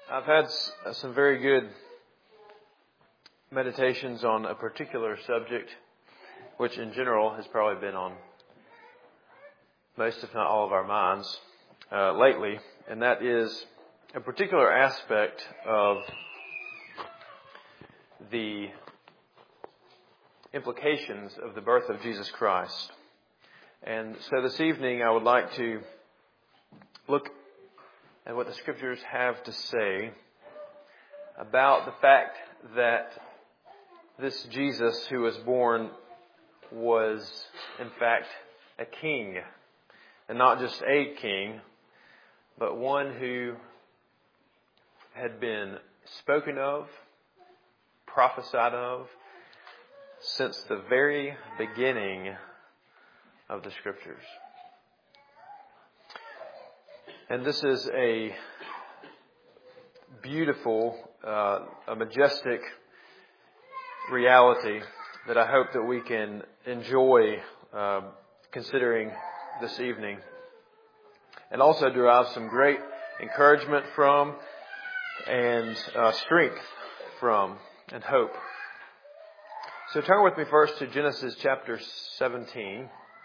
I've had some very good meditations on a particular subject, which in general has probably been on most, if not all, of our minds lately, and that is a particular aspect of the implications of the birth of Jesus Christ. And so this evening I would like to look at what the Scriptures have to say about the fact that this Jesus who was born was in fact a king. And not just a king, but one who had been spoken of, prophesied of, since the very beginning of the Scriptures. And this is a beautiful, a majestic reality that I hope that we can enjoy considering this evening, and also derive some great encouragement from, and strength from, and hope. So turn with me first to Genesis chapter 17.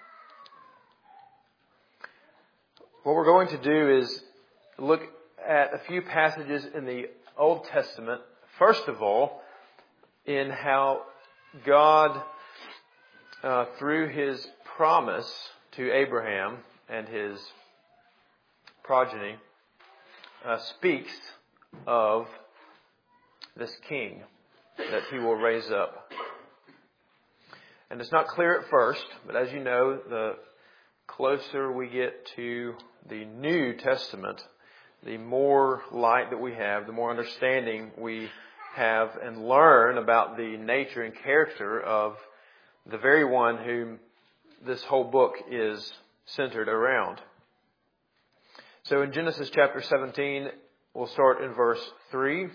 What we're going to do is look at a few passages in the Old Testament. First of all, in how God, through His promise to Abraham and his progeny, speaks of this king that He will raise up. And it's not clear at first, but as you know, the closer we get to the New Testament, the more light that we have, the more understanding we have and learn about the nature and character of the very one whom this whole book is centered around. So in Genesis chapter 17, we'll start in verse 3.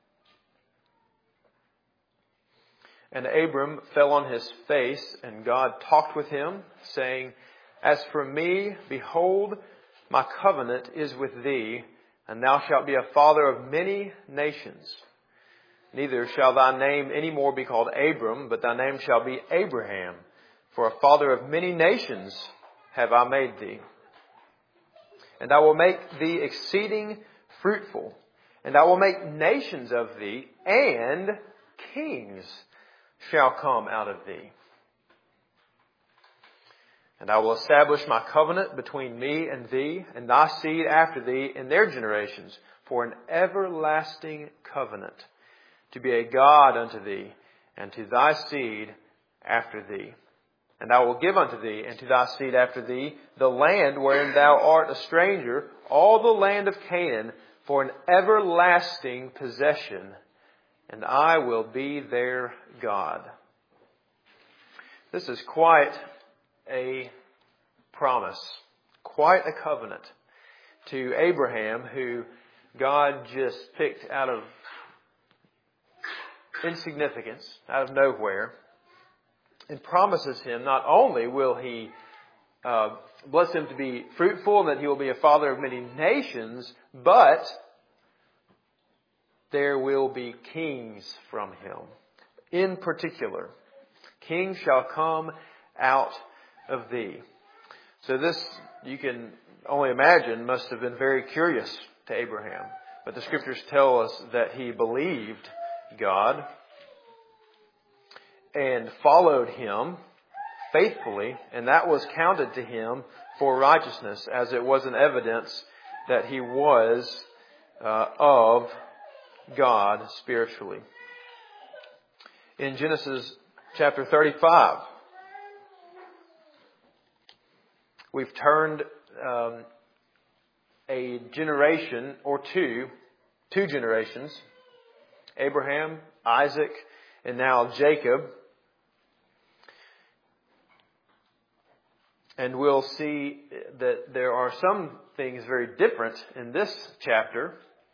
And Abram fell on his face, and God talked with him, saying, As for me, behold, my covenant is with thee, and thou shalt be a father of many nations. Neither shall thy name any more be called Abram, but thy name shall be Abraham. For a father of many nations have I made thee. And I will make thee exceeding fruitful, and I will make nations of thee, and kings shall come out of thee. And I will establish my covenant between me and thee, and thy seed after thee in their generations, for an everlasting covenant, to be a God unto thee, and to thy seed after thee. And I will give unto thee, and to thy seed after thee, the land wherein thou art a stranger, all the land of Canaan, for an everlasting possession, and I will be their God. This is quite a promise, quite a covenant to Abraham, who God just picked out of insignificance, out of nowhere, and promises him not only will He bless him to be fruitful and that he will be a father of many nations, but there will be kings from him. In particular, kings shall come out of thee. So this, you can only imagine, must have been very curious to Abraham. But the Scriptures tell us that he believed God and followed Him faithfully, and that was counted to him for righteousness, as it was an evidence that he was of God spiritually. In Genesis chapter 35, we've turned a generation or two generations, Abraham, Isaac, and now Jacob. And we'll see that there are some things very different in this chapter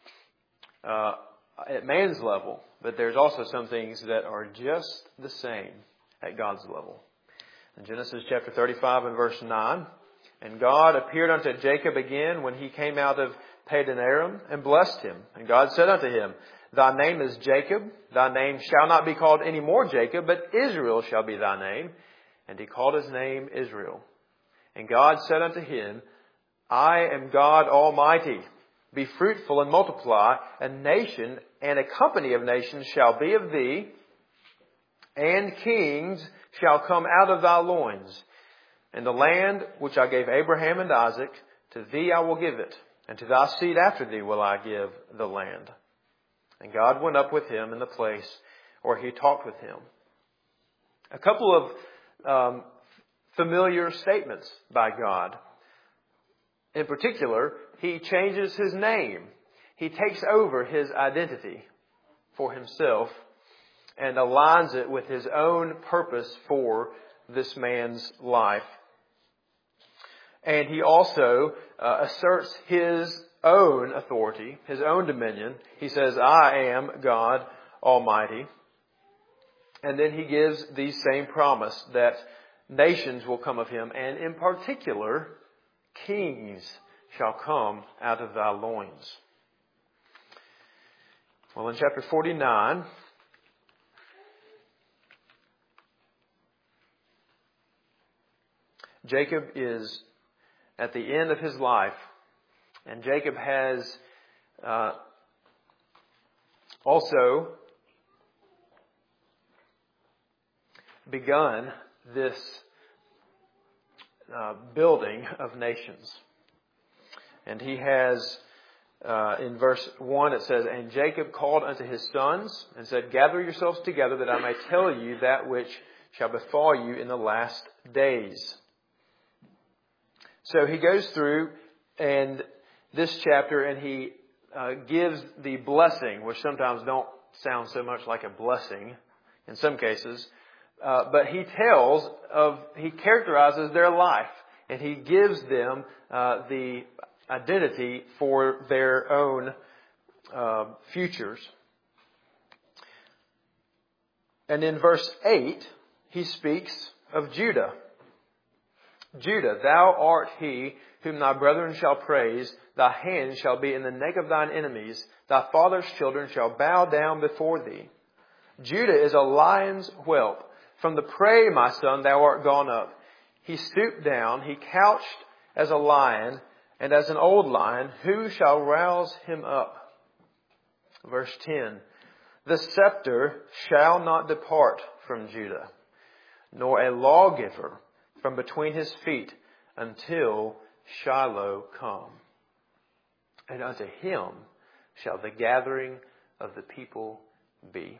at man's level, but there's also some things that are just the same at God's level. In Genesis chapter 35 and verse 9, And God appeared unto Jacob again when he came out of Padanaram, and blessed him. And God said unto him, Thy name is Jacob. Thy name shall not be called any more Jacob, but Israel shall be thy name. And he called his name Israel. And God said unto him, I am God Almighty. Be fruitful and multiply. A nation and a company of nations shall be of thee, and kings shall come out of thy loins. And the land which I gave Abraham and Isaac, to thee I will give it, and to thy seed after thee will I give the land. And God went up with him in the place where he talked with him. A couple of familiar statements by God. In particular, he changes his name. He takes over his identity for himself and aligns it with his own purpose for this man's life. And he also asserts his own authority, his own dominion. He says, I am God Almighty. And then he gives the same promise that nations will come of him, and in particular, kings shall come out of thy loins. Well, in chapter 49, Jacob is at the end of his life, and Jacob has also begun this building of nations. And he has, in verse 1 it says, And Jacob called unto his sons and said, Gather yourselves together that I may tell you that which shall befall you in the last days. So he goes through and this chapter and he gives the blessing, which sometimes don't sound so much like a blessing in some cases. But he characterizes their life, and he gives them the identity for their own futures. And in verse 8, he speaks of Judah. Judah, thou art he whom thy brethren shall praise. Thy hand shall be in the neck of thine enemies. Thy father's children shall bow down before thee. Judah is a lion's whelp. From the prey, my son, thou art gone up. He stooped down, he couched as a lion, and as an old lion, who shall rouse him up? Verse 10, The scepter shall not depart from Judah, nor a lawgiver from between his feet, until Shiloh come. And unto him shall the gathering of the people be.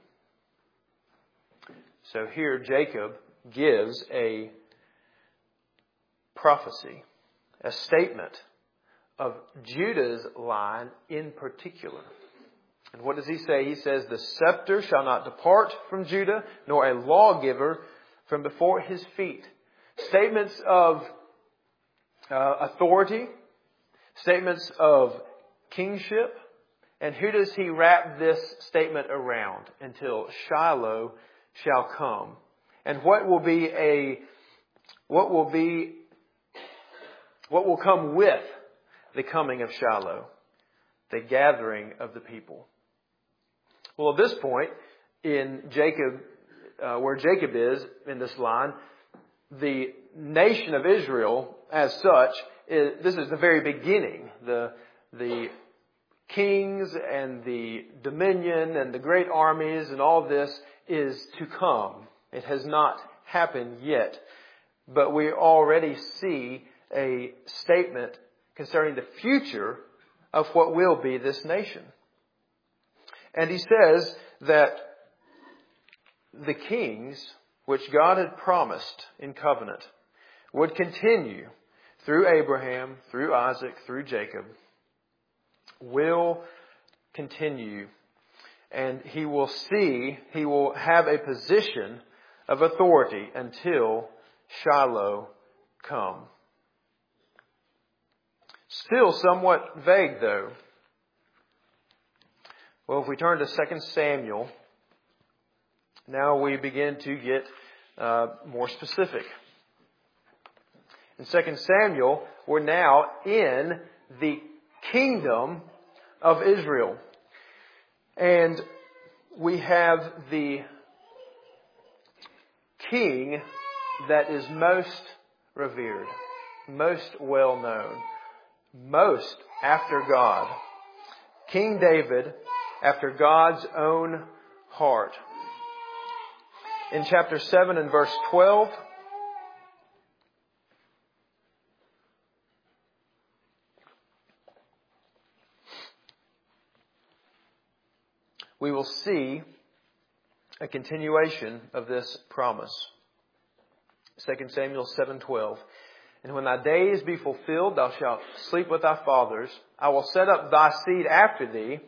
So here Jacob gives a prophecy, a statement of Judah's line in particular. And what does he say? He says, The scepter shall not depart from Judah, nor a lawgiver from before his feet. Statements of authority, statements of kingship. And who does he wrap this statement around? Until Shiloh shall come. And what will come with the coming of Shiloh? The gathering of the people. Well, at this point in Jacob, where Jacob is in this line, the nation of Israel as such, this is the very beginning. The kings and the dominion and the great armies and all this is to come. It has not happened yet. But we already see a statement concerning the future of what will be this nation. And he says that the kings, which God had promised in covenant, would continue through Abraham, through Isaac, through Jacob, will continue. And he will have a position of authority until Shiloh come. Still somewhat vague though. Well, if we turn to 2 Samuel, now we begin to get more specific. In 2 Samuel, we're now in the kingdom of Israel. And we have the king that is most revered, most well known, most after God. King David, after God's own heart. In chapter 7 and verse 12, we will see a continuation of this promise. 2 Samuel 7:12. And when thy days be fulfilled, thou shalt sleep with thy fathers. I will set up thy seed after thee,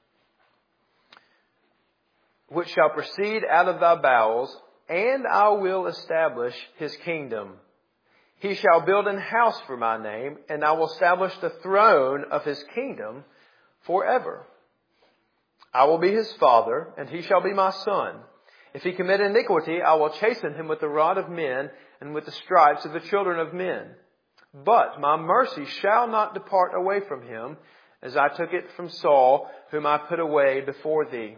which shall proceed out of thy bowels, and I will establish his kingdom. He shall build an house for my name, and I will establish the throne of his kingdom forever. I will be his father, and he shall be my son. If he commit iniquity, I will chasten him with the rod of men and with the stripes of the children of men. But my mercy shall not depart away from him, as I took it from Saul, whom I put away before thee.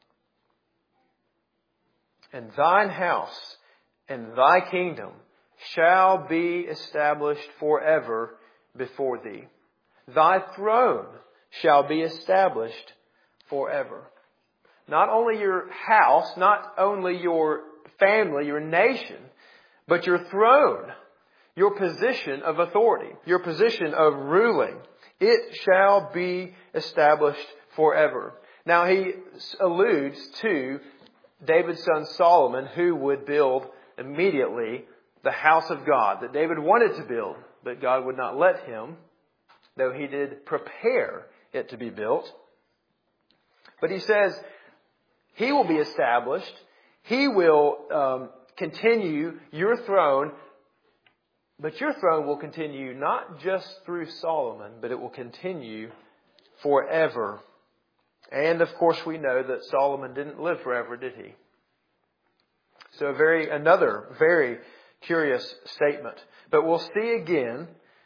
And thine house and thy kingdom shall be established forever before thee. Thy throne shall be established forever. Not only your house, not only your family, your nation, but your throne, your position of authority, your position of ruling. It shall be established forever. Now he alludes to David's son Solomon, who would build immediately the house of God that David wanted to build, but God would not let him, though he did prepare it to be built. But he says he will be established. He will continue your throne, but your throne will continue not just through Solomon, but it will continue forever. And of course we know that Solomon didn't live forever, did he? So another very curious statement. But we'll see again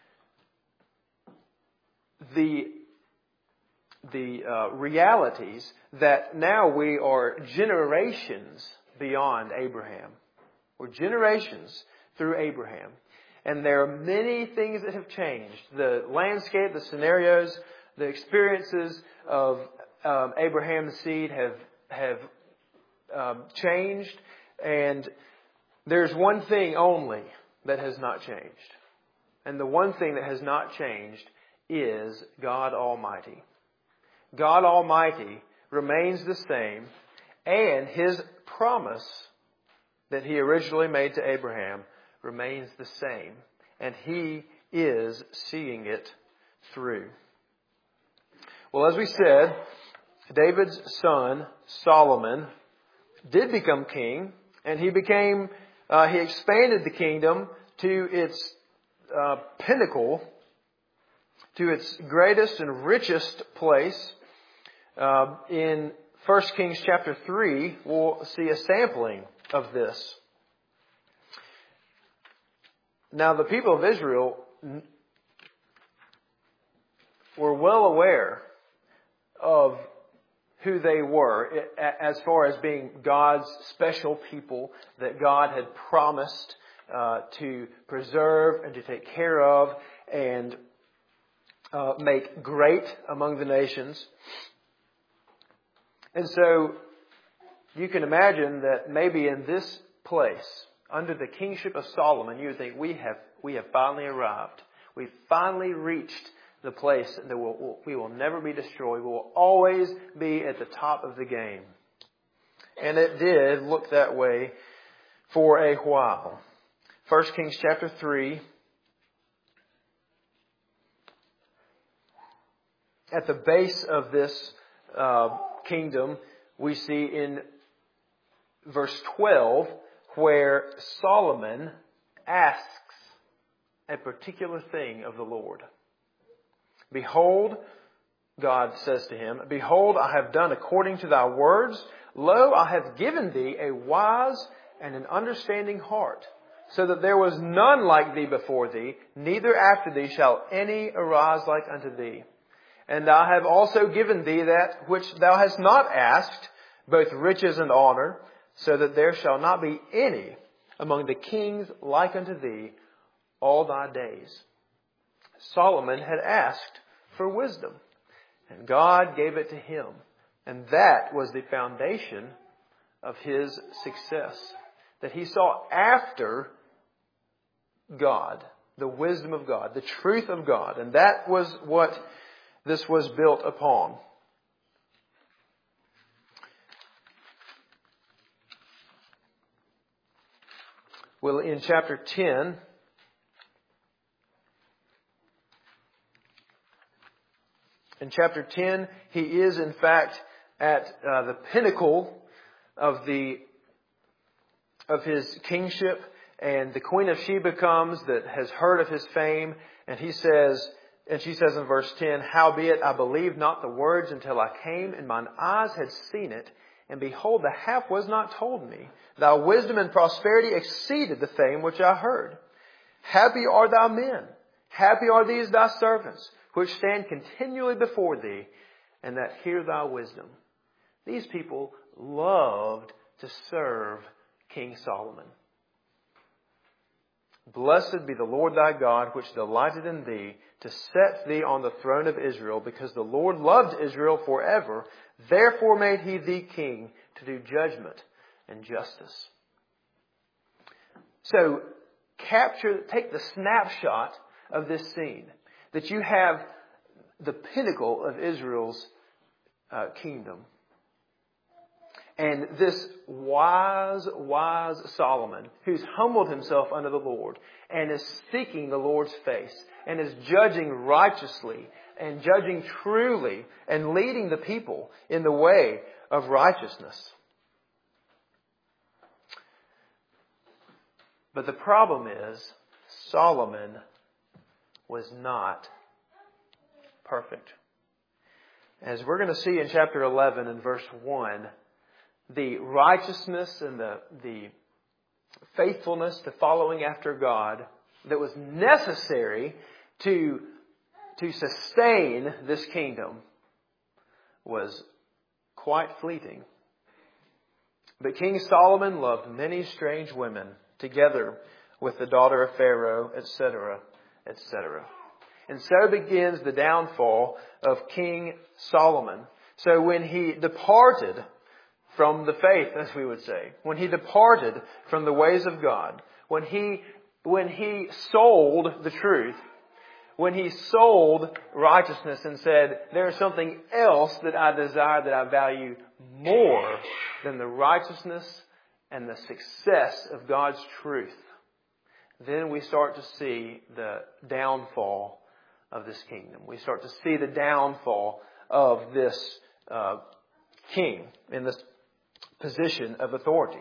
the realities that now we are generations beyond Abraham. We're generations through Abraham. And there are many things that have changed. The landscape, the scenarios, the experiences of Abraham's seed have changed. And there's one thing only that has not changed. And the one thing that has not changed is God Almighty. God Almighty remains the same, and His promise that He originally made to Abraham remains the same, and He is seeing it through. Well, as we said, David's son Solomon did become king, and he expanded the kingdom to its pinnacle, to its greatest and richest place. In 1 Kings chapter 3, we'll see a sampling of this. Now, the people of Israel were well aware of who they were as far as being God's special people that God had promised to preserve and to take care of and make great among the nations. And so you can imagine that maybe in this place, under the kingship of Solomon, you would think we have finally arrived. We've finally reached the place that we will never be destroyed. We will always be at the top of the game. And it did look that way for a while. 1 Kings chapter 3. At the base of this kingdom, we see in verse 12 where Solomon asks a particular thing of the Lord. Behold, God says to him, behold, I have done according to thy words. Lo, I have given thee a wise and an understanding heart, so that there was none like thee before thee, neither after thee shall any arise like unto thee. And I have also given thee that which thou hast not asked, both riches and honor, so that there shall not be any among the kings like unto thee all thy days. Solomon had asked for wisdom, and God gave it to him. And that was the foundation of his success, that he sought after God, the wisdom of God, the truth of God. And that was what this was built upon. Well, in chapter 10, he is in fact at the pinnacle of his kingship, and the Queen of Sheba comes that has heard of his fame, and she says in verse 10, Howbeit I believed not the words until I came, and mine eyes had seen it, and behold, the half was not told me. Thy wisdom and prosperity exceeded the fame which I heard. Happy are thy men, happy are these thy servants, which stand continually before thee, and that hear thy wisdom. These people loved to serve King Solomon. Blessed be the Lord thy God, which delighted in thee, to set thee on the throne of Israel, because the Lord loved Israel forever. Therefore made he thee king to do judgment and justice. So, take the snapshot of this scene, that you have the pinnacle of Israel's kingdom. And this wise Solomon, who's humbled himself under the Lord and is seeking the Lord's face and is judging righteously and judging truly and leading the people in the way of righteousness. But the problem is, Solomon was not perfect. As we're going to see in chapter 11 and verse 1, the righteousness and the faithfulness to following after God that was necessary to sustain this kingdom was quite fleeting. But King Solomon loved many strange women, together with the daughter of Pharaoh, etc., etc. And so begins the downfall of King Solomon. So when he departed from the faith, as we would say, when he departed from the ways of God, when he sold the truth, when he sold righteousness and said, there is something else that I desire, that I value more than the righteousness and the success of God's truth, then we start to see the downfall of this kingdom. We start to see the downfall of this king in this position of authority.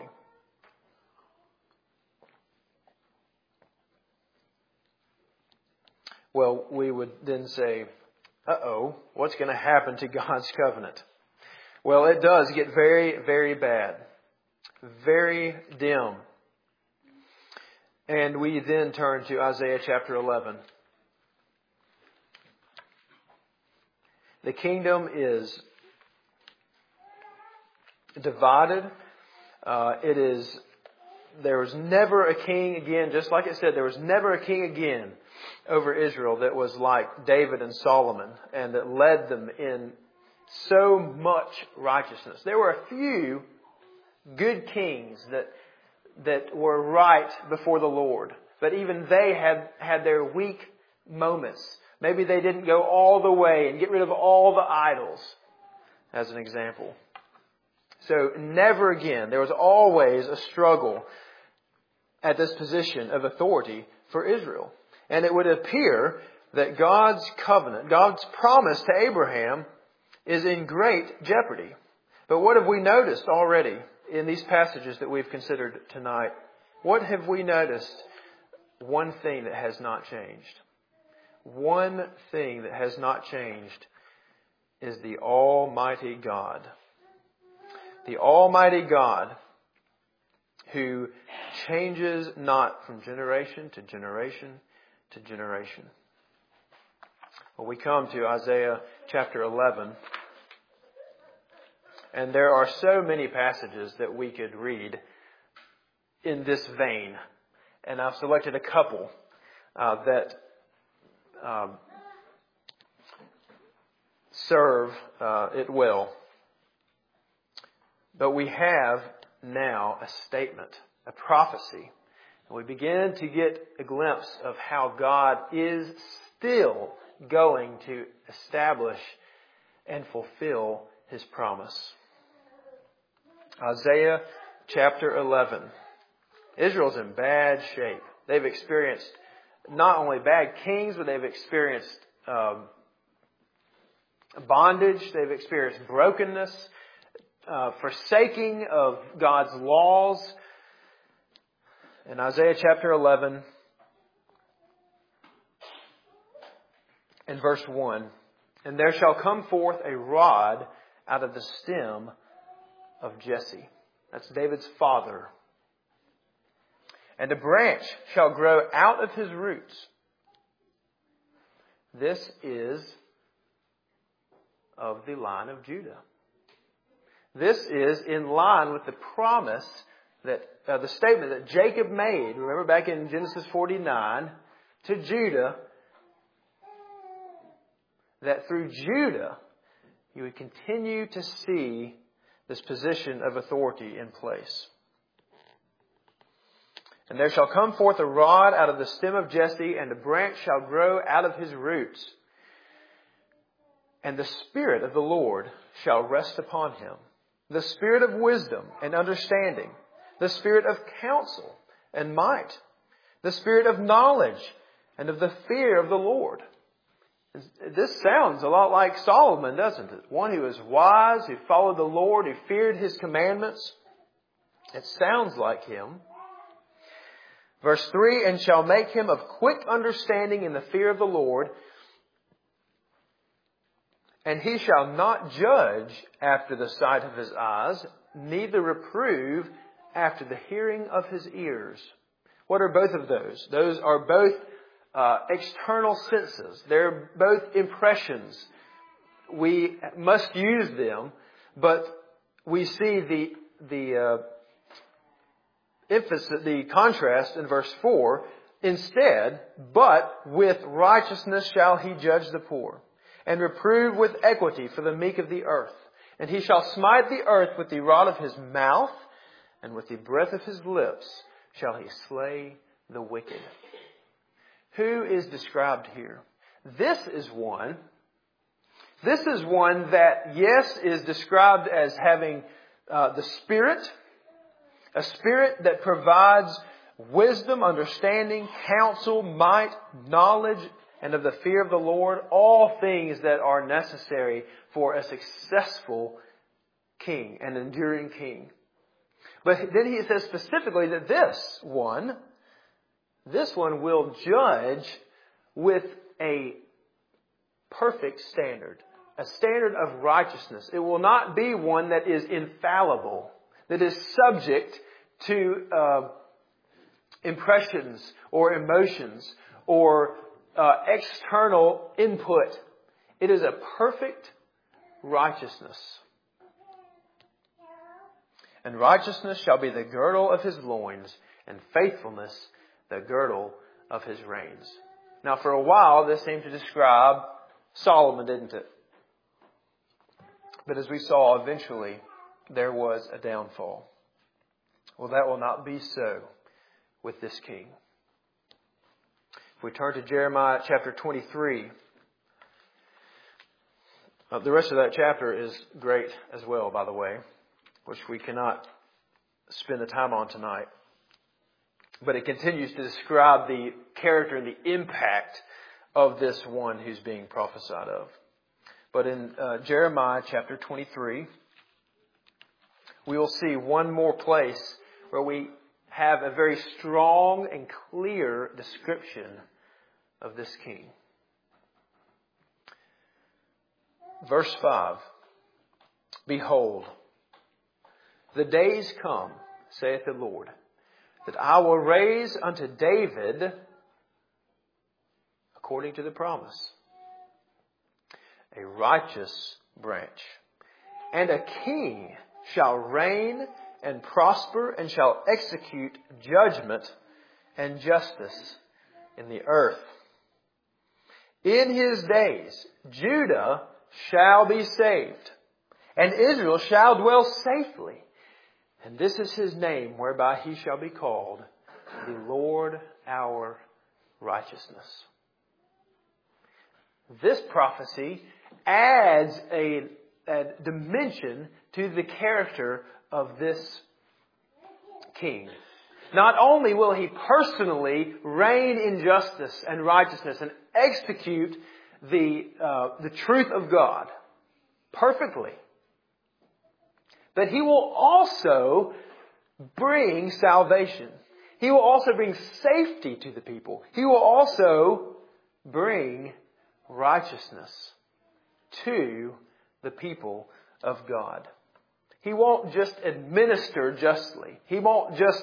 Well, we would then say, what's going to happen to God's covenant? Well, it does get very, very bad. Very dim. And we then turn to Isaiah chapter 11. The kingdom is divided. There was never a king again, just like it said, there was never a king again over Israel that was like David and Solomon and that led them in so much righteousness. There were a few good kings that were right before the Lord, but even they had their weak moments. Maybe they didn't go all the way and get rid of all the idols, as an example. So never again. There was always a struggle at this position of authority for Israel. And it would appear that God's covenant, God's promise to Abraham, is in great jeopardy. But what have we noticed already in these passages that we've considered tonight? What have we noticed? One thing that has not changed. One thing that has not changed is the Almighty God. The Almighty God who changes not from generation to generation to generation. Well, we come to Isaiah chapter 11. And there are so many passages that we could read in this vein. And I've selected a couple that serve it well. But we have now a statement, a prophecy. And we begin to get a glimpse of how God is still going to establish and fulfill His promise. Isaiah chapter 11. Israel's in bad shape. They've experienced not only bad kings, but they've experienced bondage. They've experienced brokenness, forsaking of God's laws. In Isaiah chapter 11, in verse 1, "And there shall come forth a rod out of the stem of Jesse." That's David's father. "And a branch shall grow out of his roots." This is of the line of Judah. This is in line with the promise that the statement that Jacob made. Remember back in Genesis 49 to Judah, that through Judah you would continue to see this position of authority in place. "And there shall come forth a rod out of the stem of Jesse, and a branch shall grow out of his roots. And the Spirit of the Lord shall rest upon him, the Spirit of wisdom and understanding, the Spirit of counsel and might, the Spirit of knowledge and of the fear of the Lord." This sounds a lot like Solomon, doesn't it? One who was wise, who followed the Lord, who feared His commandments. It sounds like him. Verse 3, "And shall make him of quick understanding in the fear of the Lord, and he shall not judge after the sight of his eyes, neither reprove after the hearing of his ears." What are both of those? Those are both external senses. They're both impressions. We must use them, but we see the emphasis, the contrast in verse 4. "Instead, but with righteousness shall he judge the poor, and reprove with equity for the meek of the earth. And he shall smite the earth with the rod of his mouth, and with the breath of his lips shall he slay the wicked." Who is described here? This is one that, yes, is described as having the Spirit, a Spirit that provides wisdom, understanding, counsel, might, knowledge, and of the fear of the Lord, all things that are necessary for a successful king, an enduring king. But then he says specifically that this one will judge with a perfect standard, a standard of righteousness. It will not be one that is infallible, that is subject to impressions or emotions or external input. It is a perfect righteousness. "And righteousness shall be the girdle of his loins, and faithfulness the girdle of his reins." Now, for a while, this seemed to describe Solomon, didn't it? But as we saw, eventually, there was a downfall. Well, that will not be so with this king. If we turn to Jeremiah chapter 23, the rest of that chapter is great as well, by the way, which we cannot spend the time on tonight. But it continues to describe the character and the impact of this one who's being prophesied of. But in Jeremiah chapter 23, we will see one more place where we have a very strong and clear description of this king. Verse 5, "Behold, the days come, saith the Lord, that I will raise unto David according to the promise, a righteous branch. And a king shall reign and prosper and shall execute judgment and justice in the earth. In his days, Judah shall be saved, and Israel shall dwell safely. And this is his name whereby he shall be called, the Lord our righteousness. This prophecy adds a dimension to the character of this king. Not only will he personally reign in justice and righteousness and execute the truth of God perfectly, but he will also bring salvation. He will also bring safety to the people. He will also bring righteousness to the people of God. He won't just administer justly. He won't just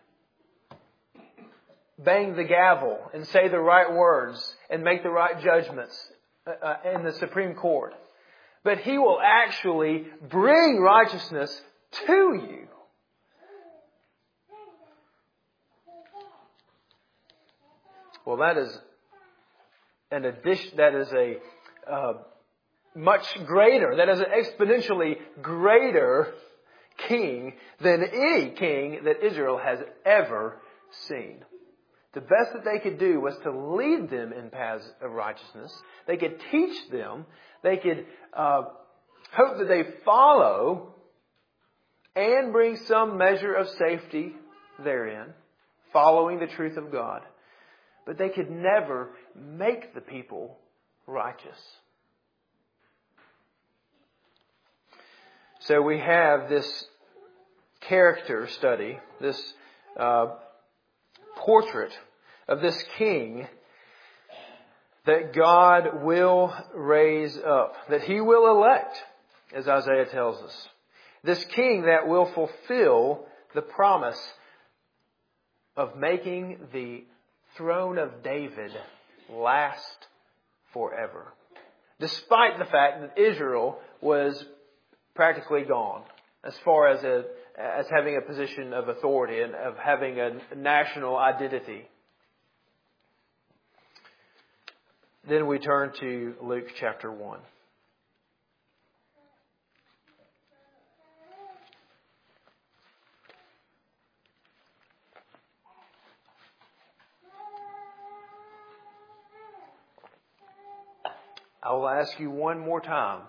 bang the gavel and say the right words and make the right judgments in the Supreme Court. But He will actually bring righteousness to you. Well, that is an addition. That is a much greater. That is an exponentially greater king than any king that Israel has ever seen. The best that they could do was to lead them in paths of righteousness. They could teach them. They could hope that they follow and bring some measure of safety therein, following the truth of God. But they could never make the people righteous. So we have this character study, this portrait of this king that God will raise up, that He will elect, as Isaiah tells us. This king that will fulfill the promise of making the throne of David last forever. Despite the fact that Israel was practically gone as far as having a position of authority and of having a national identity. Then we turn to Luke chapter 1. I will ask you one more time.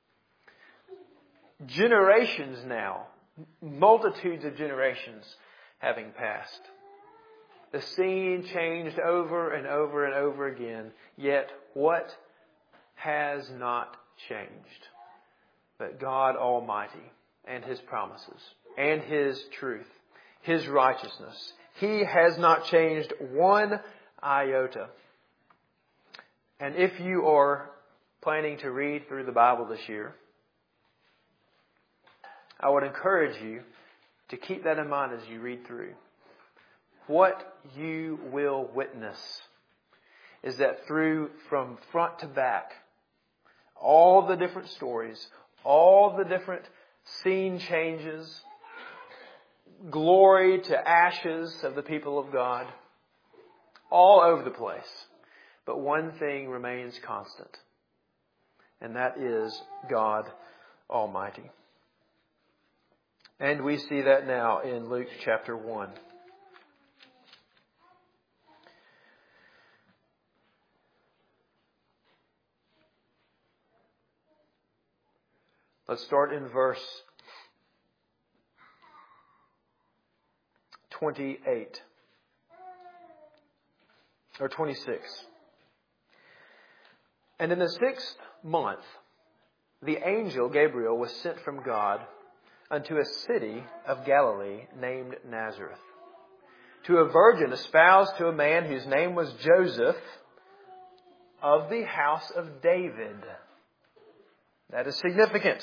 Generations now, multitudes of generations having passed. The scene changed over and over and over again. Yet what has not changed? But God Almighty and His promises and His truth, His righteousness. He has not changed one iota. And if you are planning to read through the Bible this year, I would encourage you to keep that in mind as you read through. What you will witness is that from front to back, all the different stories, all the different scene changes, glory to ashes of the people of God, all over the place. But one thing remains constant, and that is God Almighty. And we see that now in Luke chapter 1. Let's start in verse 28 or 26. And in the 6th month, the angel Gabriel was sent from God unto a city of Galilee named Nazareth, to a virgin espoused to a man whose name was Joseph, of the house of David. That is significant.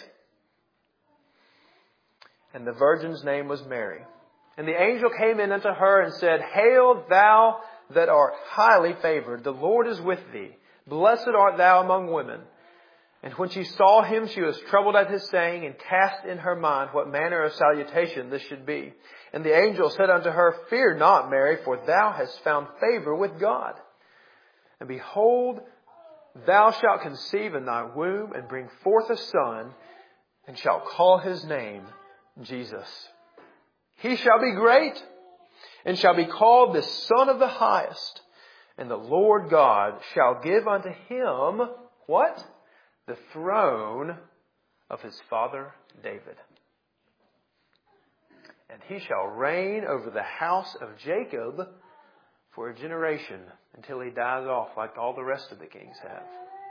And the virgin's name was Mary. And the angel came in unto her and said, Hail, thou that art highly favored, the Lord is with thee. Blessed art thou among women. And when she saw him, she was troubled at his saying, and cast in her mind what manner of salutation this should be. And the angel said unto her, Fear not, Mary, for thou hast found favor with God. And behold, thou shalt conceive in thy womb, and bring forth a son, and shalt call his name Jesus. He shall be great, and shall be called the Son of the Highest. And the Lord God shall give unto him, what? The throne of his father David. And he shall reign over the house of Jacob for a generation, until he dies off like all the rest of the kings have.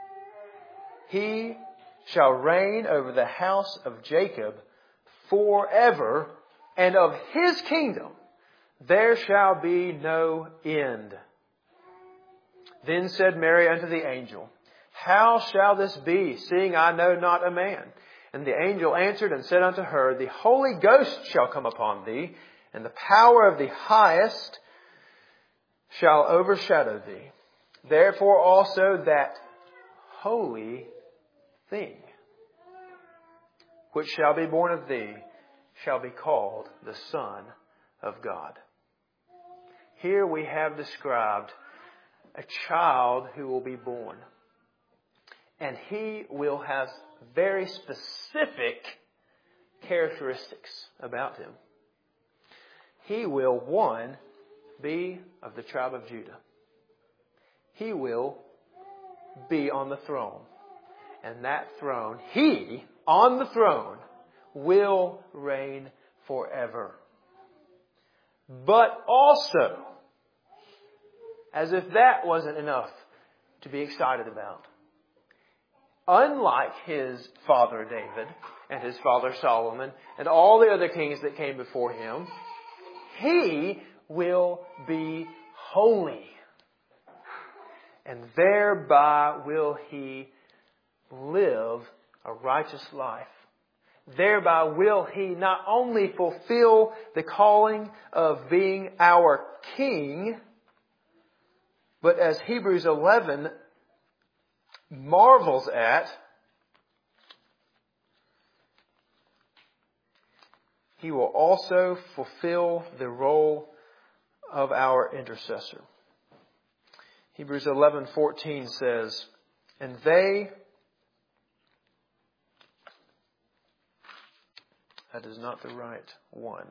He shall reign over the house of Jacob forever, and of his kingdom there shall be no end. Then said Mary unto the angel, How shall this be, seeing I know not a man? And the angel answered and said unto her, The Holy Ghost shall come upon thee, and the power of the Highest shall overshadow thee. Therefore also that holy thing which shall be born of thee shall be called the Son of God. Here we have described a child who will be born. And he will have very specific characteristics about him. He will, one, be of the tribe of Judah. He will be on the throne. And that throne, he, on the throne, will reign forever. But also, as if that wasn't enough to be excited about, unlike his father David and his father Solomon and all the other kings that came before him, he will be holy. And thereby will he live a righteous life. Thereby will he not only fulfill the calling of being our king, but as Hebrews 11 marvels at, he will also fulfill the role of our intercessor. Hebrews 11:14 says, And they, that is not the right one.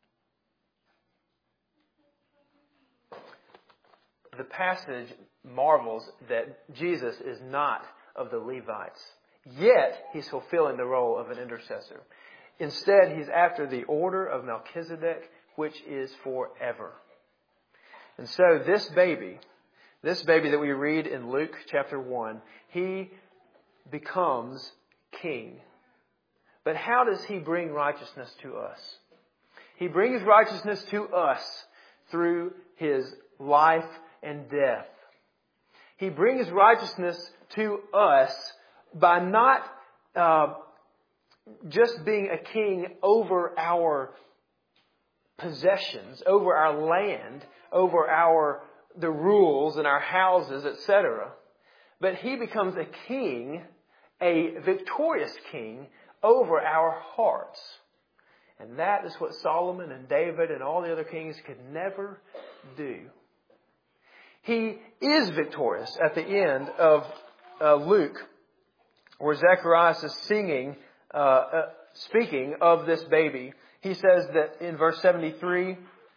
The passage marvels that Jesus is not of the Levites. Yet, he's fulfilling the role of an intercessor. Instead, he's after the order of Melchizedek, which is forever. And so this baby that we read in Luke chapter 1, he becomes king. But how does he bring righteousness to us? He brings righteousness to us through his life and death. He brings righteousness to us by not just being a king over our possessions, over our land, over the rules in our houses, etc. But he becomes a king, a victorious king, over our hearts. And that is what Solomon and David and all the other kings could never do. He is victorious at the end of Luke, where Zacharias is speaking of this baby. He says that in verse 74,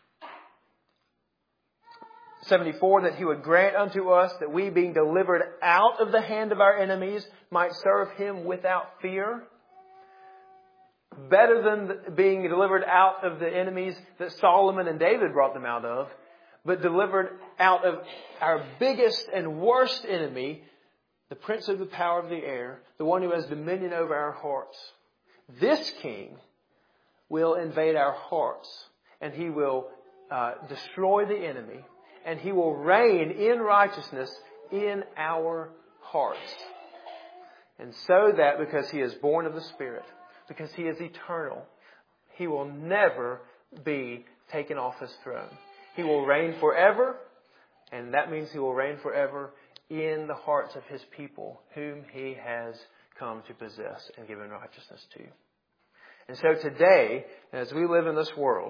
that he would grant unto us that we, being delivered out of the hand of our enemies, might serve him without fear. Better than being delivered out of the enemies that Solomon and David brought them out of, but delivered out of our biggest and worst enemy, the prince of the power of the air, the one who has dominion over our hearts. This king will invade our hearts, and he will destroy the enemy, and he will reign in righteousness in our hearts. And so that because he is born of the Spirit, because he is eternal, he will never be taken off his throne. He will reign forever, and that means he will reign forever in the hearts of his people, whom he has come to possess and give in righteousness to. And so today, as we live in this world,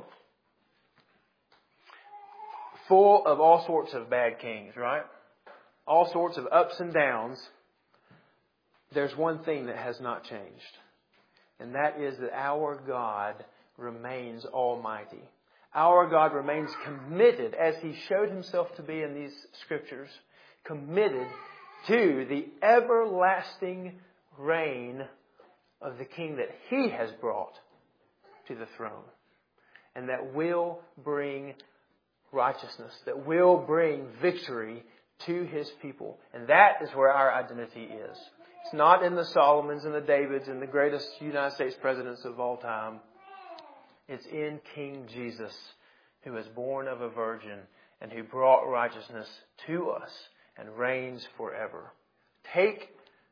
full of all sorts of bad kings, right? All sorts of ups and downs, there's one thing that has not changed. And that is that our God remains almighty. Our God remains committed, as He showed Himself to be in these Scriptures, committed to the everlasting reign of the King that He has brought to the throne. And that will bring righteousness, that will bring victory to His people. And that is where our identity is. It's not in the Solomons and the Davids and the greatest United States presidents of all time. It's in King Jesus, who was born of a virgin and who brought righteousness to us and reigns forever. Take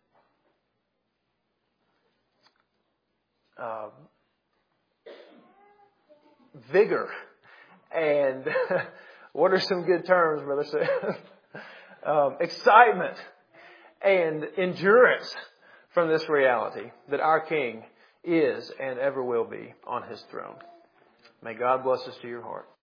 vigor and what are some good terms, Brother Sam? Excitement and endurance from this reality that our King is and ever will be on His throne. May God bless us to your heart.